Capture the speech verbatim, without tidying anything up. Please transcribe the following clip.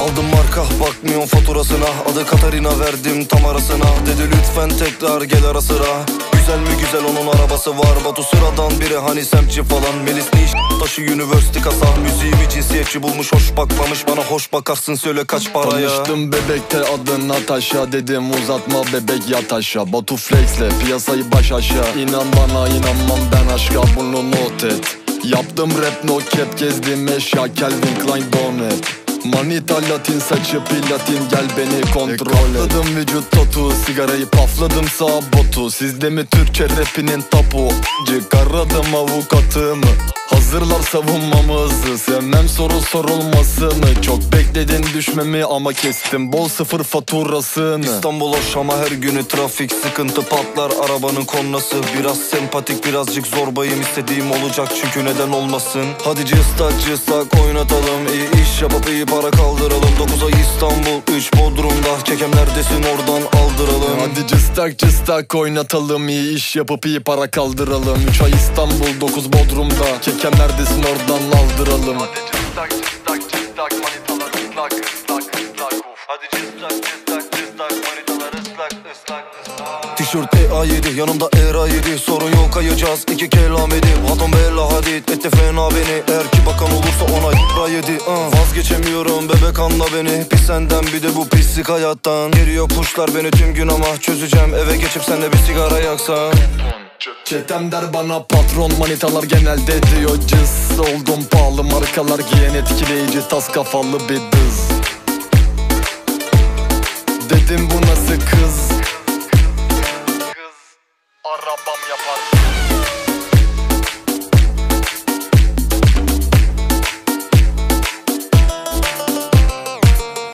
Aldım marka bakmıyorum faturasına, adı Katarina verdim tam arasına. Dedi lütfen tekrar gel ara sıra. Güzel mi güzel, onun arabası var. Batu sıradan biri hani semtçi falan. Melis ne iş taşı üniversite kasa. Müziğimi cinsiyetçi bulmuş, hoş bakmamış bana. Hoş bakarsın söyle kaç paraya. Tanıştım bebekte adın Natasha, dedim uzatma bebek yat aşağı. Batu flexle piyasayı baş aşağı. İnan bana inanmam ben aşka, bunu not et. Yaptım rap no cap, gezdim eşya Calvin Klein donet. Manita latin, saçı platin, gel beni kontrol et. Katladım vücut tatu, sigarayı pafladım sağ botu. Sizde mi Türkçe rapinin tapu? Çıkaradım avukatımı, hazırlar savunmamızı. Sevmem soru sorulmasını, çok bekledin düşmemi ama kestim bol sıfır faturasını. İstanbul hoş ama her günü trafik sıkıntı, patlar arabanın kornası. Biraz sempatik birazcık zorbayım, istediğim olacak çünkü neden olmasın. Hadi cıstak cıstak oynatalım, iyi iş yapıp iyi para kaldıralım. Dokuz ay İstanbul, üç Bodrum'da, kekem neredesin oradan aldıralım. Hadi cıstak cıstak oynatalım, iyi iş yapıp iyi para kaldıralım. Üç ay İstanbul, dokuz Bodrum'da, kekem neredesin oradan aldıralım. Hadi cıstak cıstak cıstak manitalar ıslak ıslak ıslak. Uf. Hadi cıstak cıstak cıstak manitalar ıslak ıslak ıslak. Tişört E A yedi yanımda E R A yedi, sorun yok kayacağız iki kelam edip. Haton Bella Hadid etti fena beni, eğer ki bakan olursa ona ra yedi. uh. Vazgeçemiyorum bebek anla beni, pis senden bir de bu pislik hayattan. Geliyor puşlar beni tüm gün ama çözeceğim, eve geçip senle bir sigara yaksan. Çetem der bana patron, manitalar genelde diyor cız. Oldum pahalı markalar giyen, etkileyici tas kafalı bir dız. Dedim bu nasıl kız? Kız arabam yapar.